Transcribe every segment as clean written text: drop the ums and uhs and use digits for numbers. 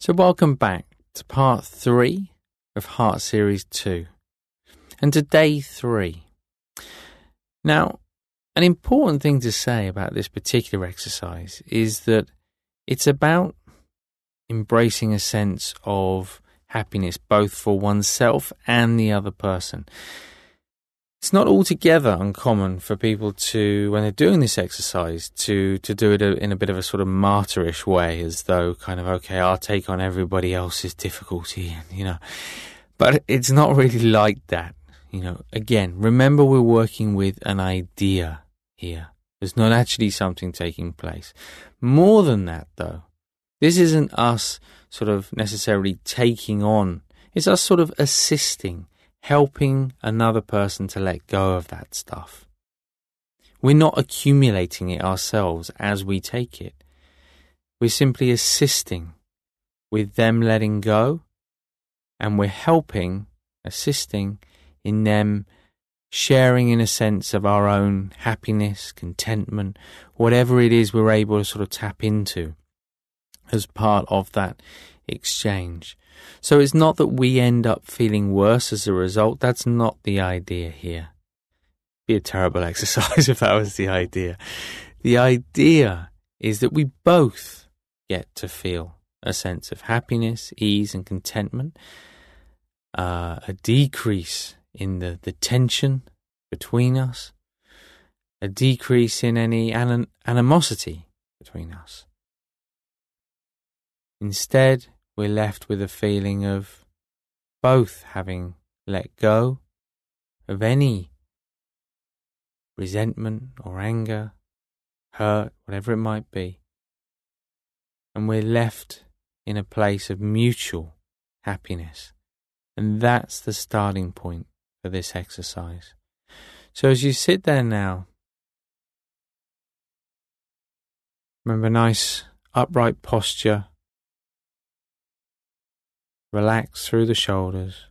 So welcome back to part 3 of Heart Series 2 and to day 3. Now, an important thing to say about this particular exercise is that it's about embracing a sense of happiness both for oneself and the other person. It's not altogether uncommon for people to, when they're doing this exercise, to do it in a bit of a sort of martyrish way, as though kind of, okay, I'll take on everybody else's difficulty, But it's not really like that, Again, remember we're working with an idea here. There's not actually something taking place. More than that, though, this isn't us sort of necessarily taking on. It's us sort of assisting, helping another person to let go of that stuff. We're not accumulating it ourselves as we take it. We're simply assisting with them letting go, and we're helping, assisting in them sharing in a sense of our own happiness, contentment, whatever it is we're able to sort of tap into as part of that exchange. So it's not that we end up feeling worse as a result. That's not the idea here. It'd be a terrible exercise if that was the idea. The idea is that we both get to feel a sense of happiness, ease and contentment, a decrease in the tension between us, a decrease in any animosity between us. Instead, we're left with a feeling of both having let go of any resentment or anger, hurt, whatever it might be. And we're left in a place of mutual happiness. And that's the starting point for this exercise. So as you sit there now, remember nice upright posture. Relax through the shoulders.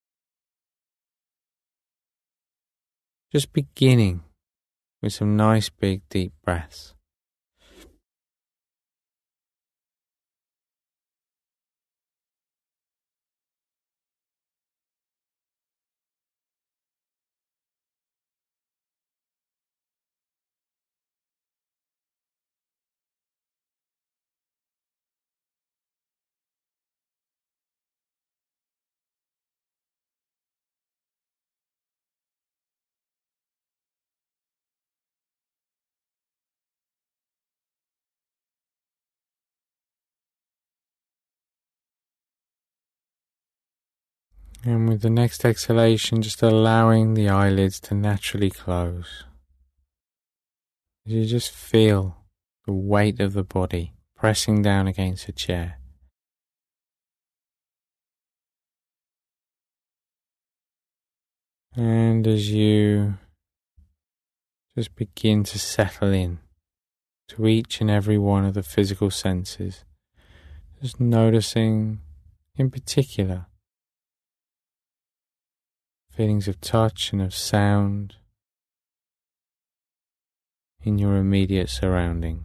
Just beginning with some nice big deep breaths. And with the next exhalation, just allowing the eyelids to naturally close. You just feel the weight of the body pressing down against the chair. And as you just begin to settle in to each and every one of the physical senses, just noticing in particular feelings of touch and of sound in your immediate surroundings.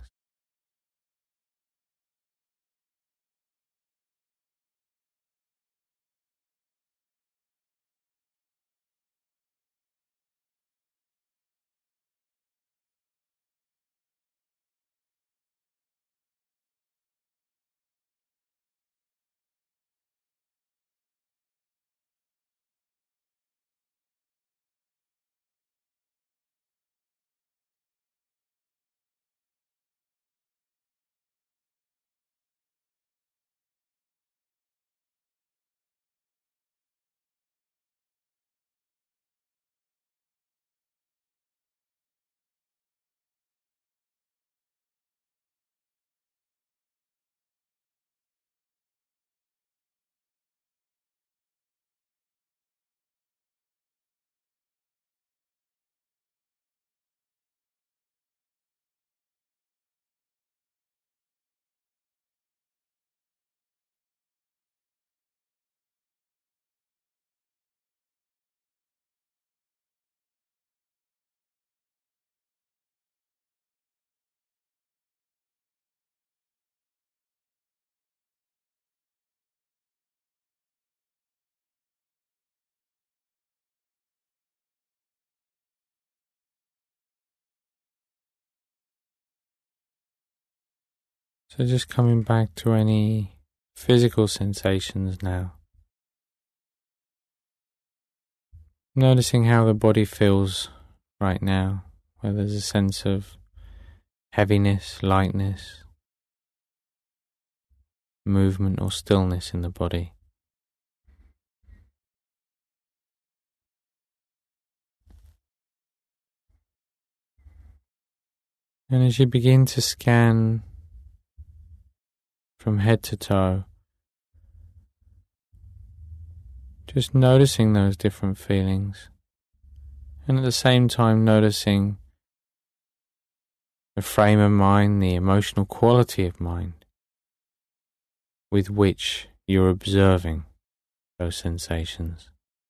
So just coming back to any physical sensations now. Noticing how the body feels right now, whether there's a sense of heaviness, lightness, movement or stillness in the body. And as you begin to scan from head to toe, just noticing those different feelings, and at the same time noticing the frame of mind, the emotional quality of mind with which you're observing those sensations.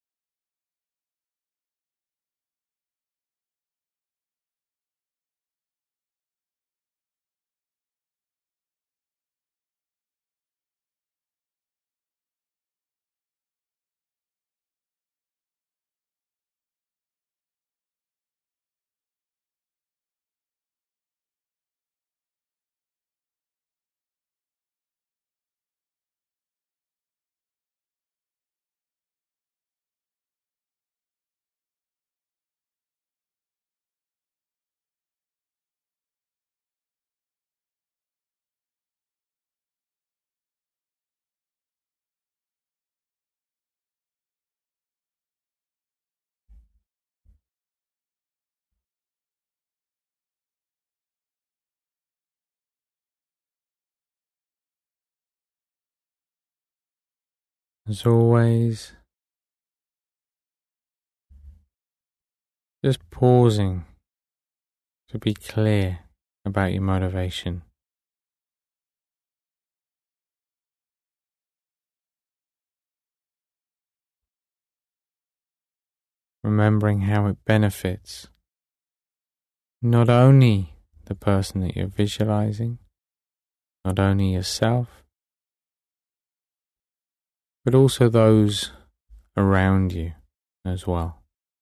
As always, just pausing to be clear about your motivation. Remembering how it benefits not only the person that you're visualizing, not only yourself, but also those around you as well.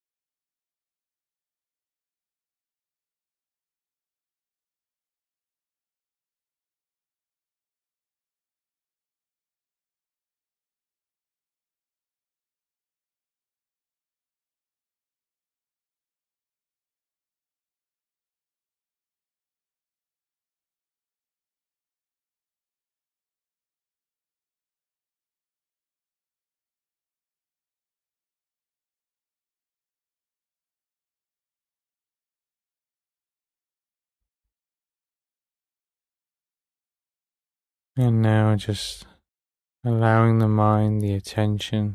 And now just allowing the mind, the attention,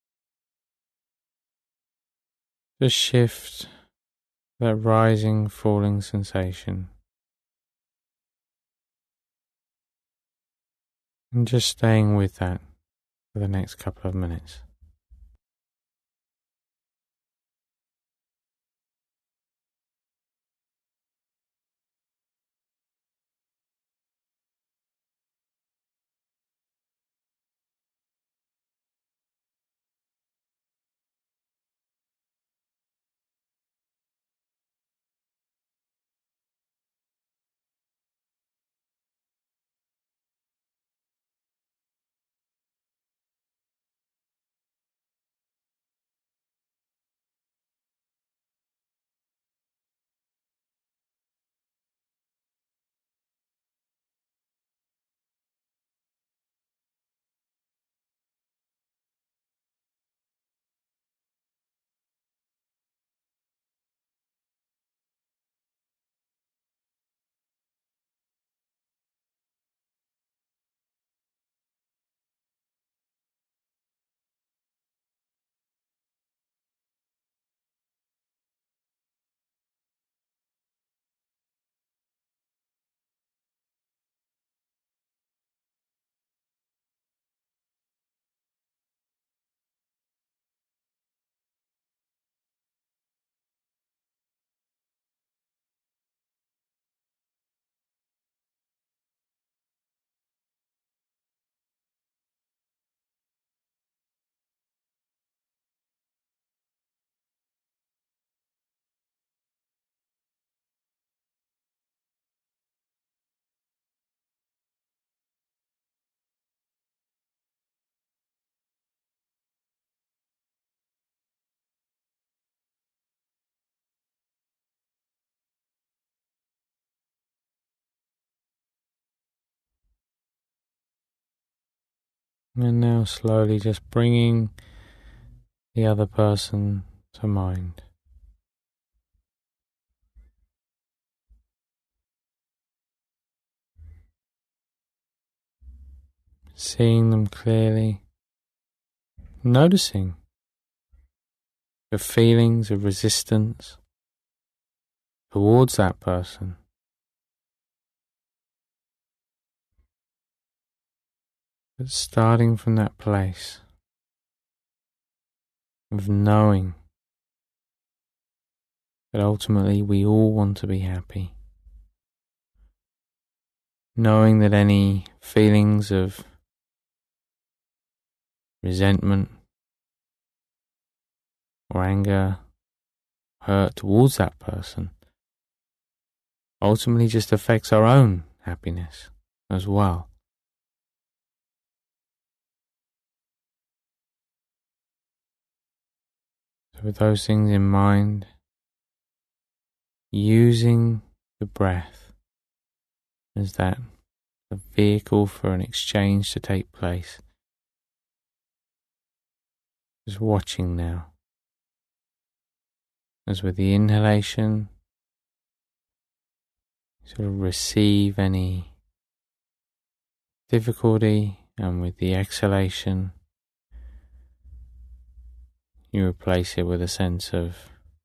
to shift that rising, falling sensation. And just staying with that for the next couple of minutes. And now slowly just bringing the other person to mind. Seeing them clearly, noticing the feelings of resistance towards that person. But starting from that place of knowing that ultimately we all want to be happy. Knowing that any feelings of resentment or anger, hurt towards that person ultimately just affects our own happiness as well. So with those things in mind, using the breath as that a vehicle for an exchange to take place. Just watching now. As with the inhalation, sort of receive any difficulty, and with the exhalation, you replace it with a sense of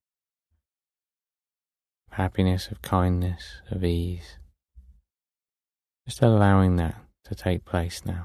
happiness, of kindness, of ease. Just allowing that to take place now.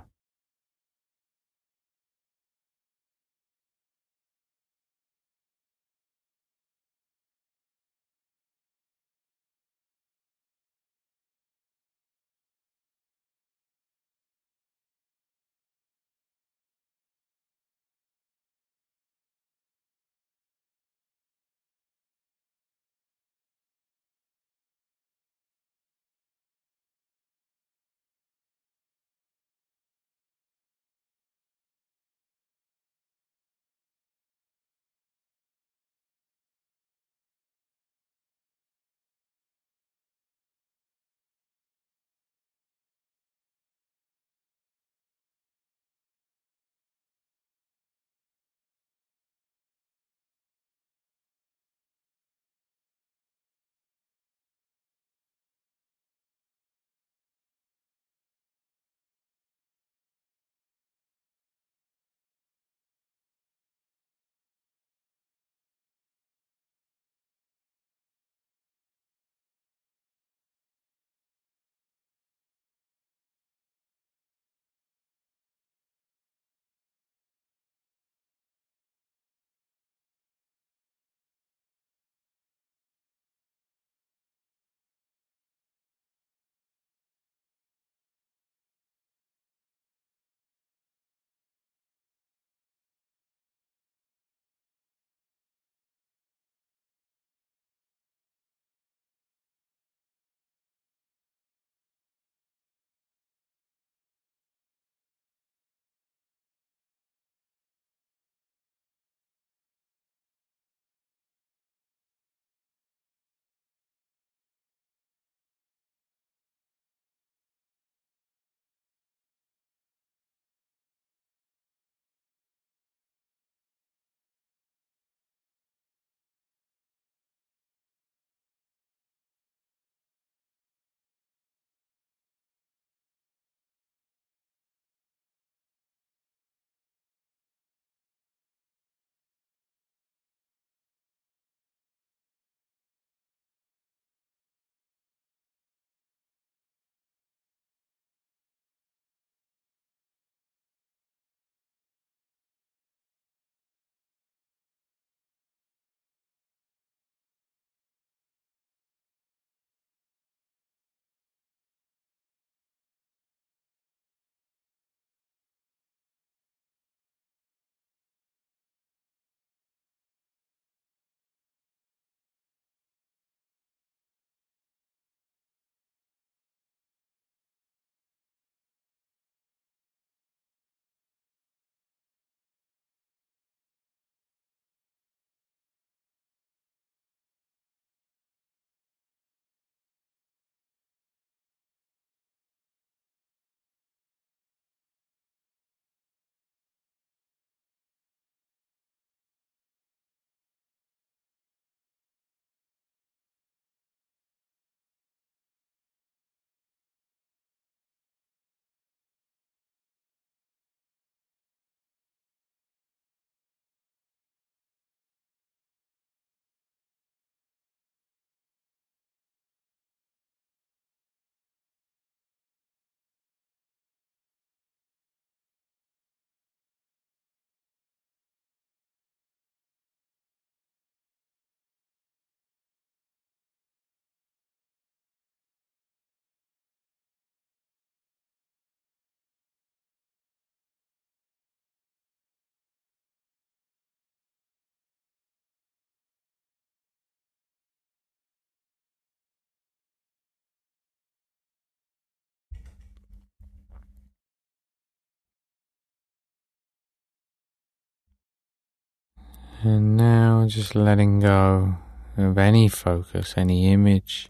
And now just letting go of any focus, any image.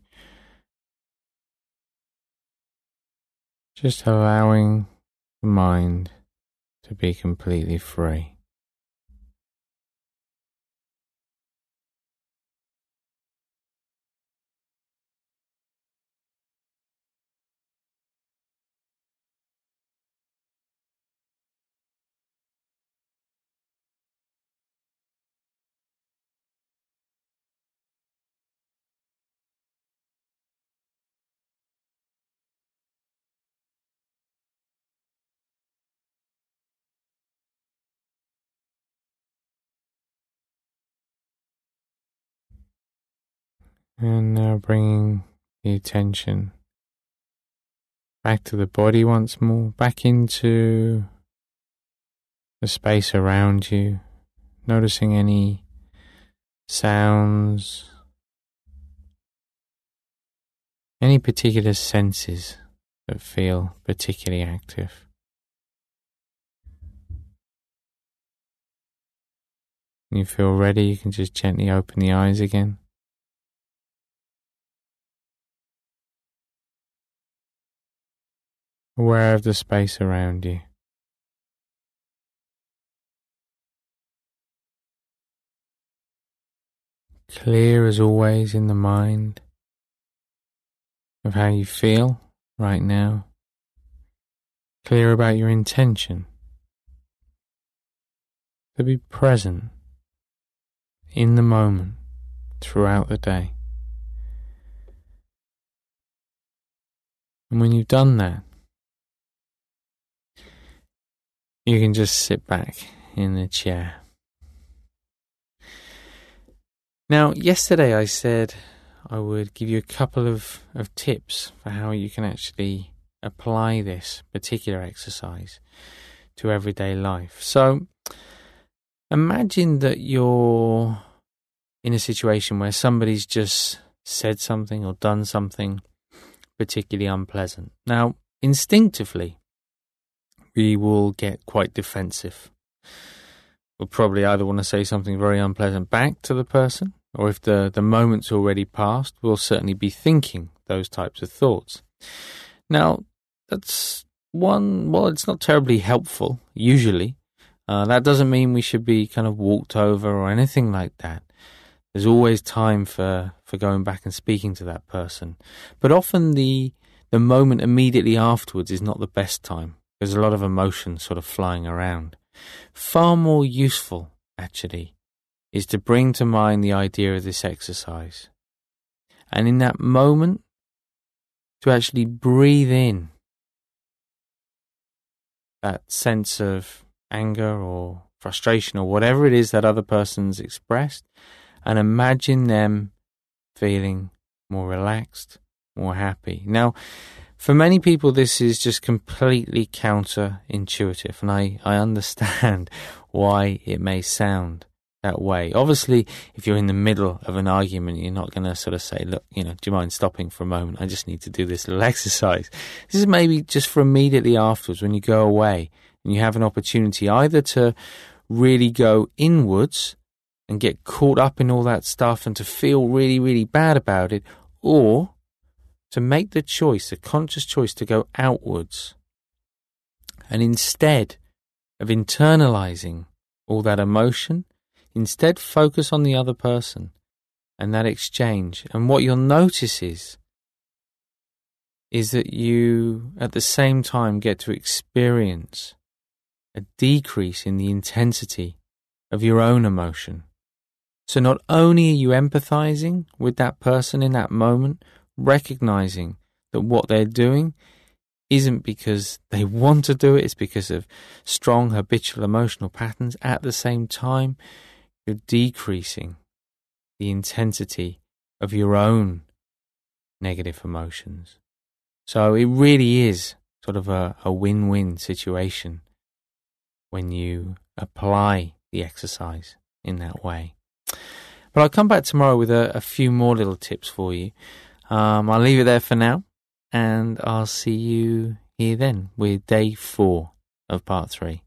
Just allowing the mind to be completely free. And now bringing the attention back to the body once more, back into the space around you, noticing any sounds, any particular senses that feel particularly active. When you feel ready, you can just gently open the eyes again. Aware of the space around you. Clear as always in the mind of how you feel right now. Clear about your intention to be present in the moment throughout the day. And when you've done that, you can just sit back in the chair. Now, yesterday I said I would give you a couple of tips for how you can actually apply this particular exercise to everyday life. So, imagine that you're in a situation where somebody's just said something or done something particularly unpleasant. Now, instinctively, we will get quite defensive. We'll probably either want to say something very unpleasant back to the person, or if the moment's already passed, we'll certainly be thinking those types of thoughts. Now, that's it's not terribly helpful, usually. That doesn't mean we should be kind of walked over or anything like that. There's always time for going back and speaking to that person. But often the moment immediately afterwards is not the best time. There's a lot of emotion sort of flying around. Far more useful, actually, is to bring to mind the idea of this exercise. And in that moment, to actually breathe in that sense of anger or frustration or whatever it is that other person's expressed, and imagine them feeling more relaxed, more happy. Now, for many people, this is just completely counterintuitive, and I understand why it may sound that way. Obviously, if you're in the middle of an argument, you're not going to sort of say, look, do you mind stopping for a moment? I just need to do this little exercise. This is maybe just for immediately afterwards when you go away and you have an opportunity either to really go inwards and get caught up in all that stuff and to feel really, really bad about it, or to make the choice, a conscious choice to go outwards. And instead of internalizing all that emotion, instead focus on the other person and that exchange. And what you'll notice is that you, at the same time, get to experience a decrease in the intensity of your own emotion. So not only are you empathizing with that person in that moment, recognizing that what they're doing isn't because they want to do it, it's because of strong habitual emotional patterns. At the same time, you're decreasing the intensity of your own negative emotions. So it really is sort of a win-win situation when you apply the exercise in that way. But I'll come back tomorrow with a few more little tips for you. I'll leave it there for now, and I'll see you here then with day 4 of part 3.